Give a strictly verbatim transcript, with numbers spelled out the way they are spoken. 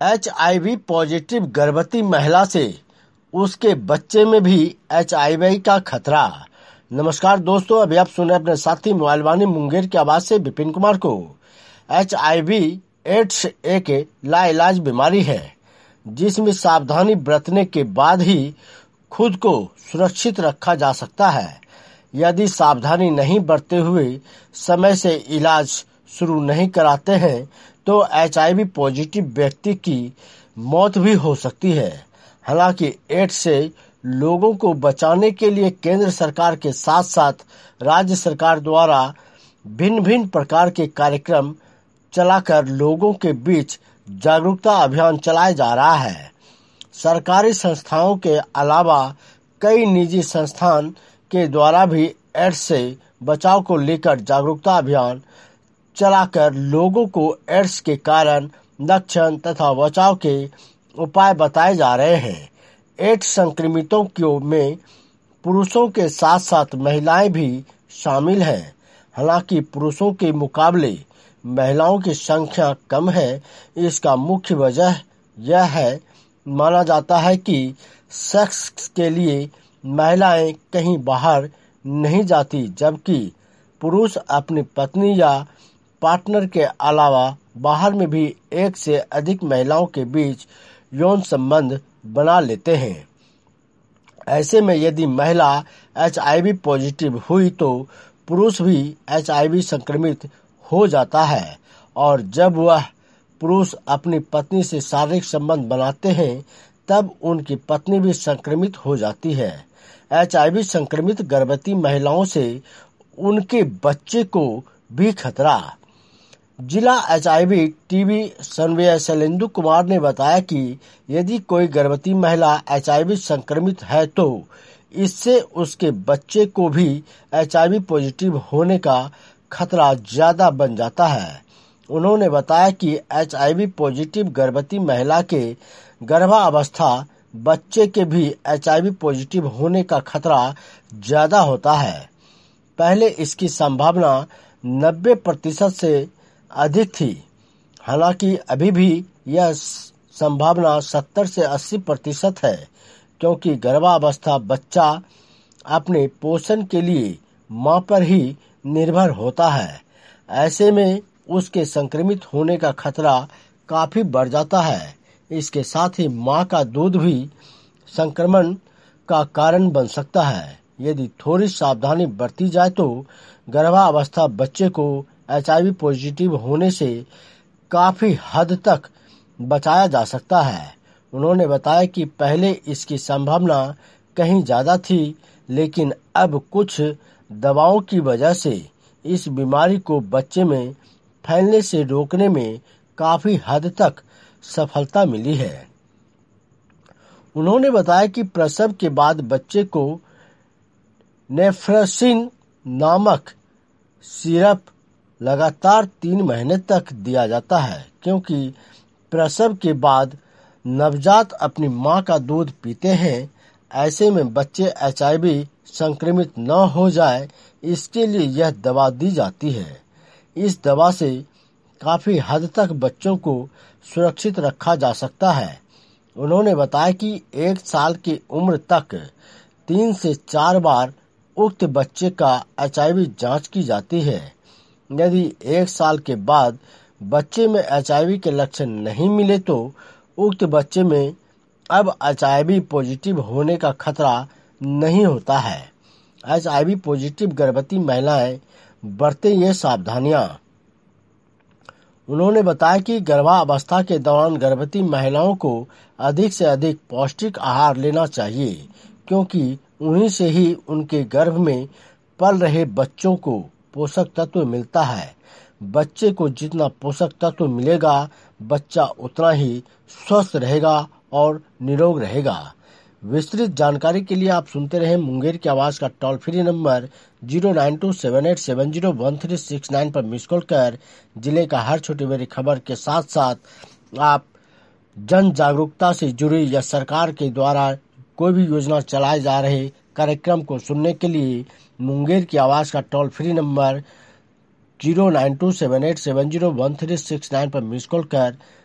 H I V positive गर्भवती महिला से उसके बच्चे में भी एच आई वी का खतरा। नमस्कार दोस्तों, अभी आप सुन रहे अपने साथी मोबाइल वाणी मुंगेर की आवाज से विपिन कुमार को। एच आई वी एड्स एक लाइलाज बीमारी है जिसमें सावधानी बरतने के बाद ही खुद को सुरक्षित रखा जा सकता है। यदि सावधानी नहीं बरतते हुए समय से इलाज शुरू नहीं कराते हैं तो एच आई वी पॉजिटिव व्यक्ति की मौत भी हो सकती है। हालांकि एड्स से लोगों को बचाने के लिए केंद्र सरकार के साथ साथ राज्य सरकार द्वारा भिन्न भिन्न प्रकार के कार्यक्रम चलाकर लोगों के बीच जागरूकता अभियान चलाया जा रहा है। सरकारी संस्थाओं के अलावा कई निजी संस्थान के द्वारा भी एड्स से बचाव को लेकर जागरूकता अभियान चलाकर लोगों को एड्स के कारण, लक्षण तथा बचाव के उपाय बताए जा रहे हैं। एड्स संक्रमितों के में पुरुषों के साथ साथ महिलाएं भी शामिल हैं। हालांकि पुरुषों के मुकाबले महिलाओं की संख्या कम है। इसका मुख्य वजह यह है माना जाता है कि सेक्स के लिए महिलाएं कहीं बाहर नहीं जाती, जबकि पुरुष अपनी पत्नी या पार्टनर के अलावा बाहर में भी एक से अधिक महिलाओं के बीच यौन संबंध बना लेते हैं। ऐसे में यदि महिला एच आई वी पॉजिटिव हुई तो पुरुष भी एच आई वी संक्रमित हो जाता है, और जब वह पुरुष अपनी पत्नी से शारीरिक संबंध बनाते हैं तब उनकी पत्नी भी संक्रमित हो जाती है। एच आई वी संक्रमित गर्भवती महिलाओं से उनके बच्चे को भी खतरा। जिला H I V TB survey Shailendu Kumar ने बताया कि यदि कोई गर्भवती महिला एच आई वी संक्रमित है तो इससे उसके बच्चे को भी एच आई वी पॉजिटिव होने का खतरा ज्यादा बन जाता है। उन्होंने बताया कि एच आई वी पॉजिटिव गर्भवती महिला के गर्भावस्था बच्चे के भी एच आई वी पॉजिटिव होने का खतरा ज्यादा होता है। पहले इसकी संभावना नब्बे प्रतिशत से अधिक थी, हालांकि अभी भी यह संभावना सत्तर से अस्सी प्रतिशत है, क्योंकि गर्भावस्था बच्चा अपने पोषण के लिए मां पर ही निर्भर होता है। ऐसे में उसके संक्रमित होने का खतरा काफी बढ़ जाता है। इसके साथ ही मां का दूध भी संक्रमण का कारण बन सकता है। यदि थोड़ी सावधानी बरती जाए तो गर्भावस्था बच्चे को एच आई वी पॉजिटिव होने से काफी हद तक बचाया जा सकता है। उन्होंने बताया कि पहले इसकी संभावना कहीं ज्यादा थी, लेकिन अब कुछ दवाओं की वजह से इस बीमारी को बच्चे में फैलने से रोकने में काफी हद तक सफलता मिली है। उन्होंने बताया कि प्रसव के बाद बच्चे को नेफ्रोसिन नामक सिरप लगातार तीन महीने तक दिया जाता है, क्योंकि प्रसव के बाद नवजात अपनी मां का दूध पीते हैं। ऐसे में बच्चे एच आई वी संक्रमित न हो जाए, इसके लिए यह दवा दी जाती है। इस दवा से काफी हद तक बच्चों को सुरक्षित रखा जा सकता है। उन्होंने बताया कि एक साल की उम्र तक तीन से चार बार उक्त बच्चे का एच आई वी जांच की जाती है। यदि एक साल के बाद बच्चे में एच आई वी के लक्षण नहीं मिले तो उक्त बच्चे में अब एच आई वी पॉजिटिव होने का खतरा नहीं होता है। एच आई वी पॉजिटिव गर्भवती महिलाएं बरतें ये सावधानियां। उन्होंने बताया कि गर्भावस्था के दौरान गर्भवती महिलाओं को अधिक से अधिक पौष्टिक आहार लेना चाहिए, क्योंकि उन्हीं से ही उनके गर्भ में पल रहे बच्चों को पोषक तत्व मिलता है। बच्चे को जितना पोषक तत्व मिलेगा, बच्चा उतना ही स्वस्थ रहेगा और निरोग रहेगा। विस्तृत जानकारी के लिए आप सुनते रहे मुंगेर की आवाज का toll free number zero nine two seven eight seven zero one three six nine पर मिस कॉल कर जिले का हर छोटी बड़ी खबर के साथ साथ आप जन जागरूकता से जुड़ी या सरकार के द्वारा कोई भी योजना चलाए जा रहे कार्यक्रम को सुनने के लिए मुंगेर की आवाज का toll free number zero nine two seven eight seven zero one three six nine पर मिस कॉल कर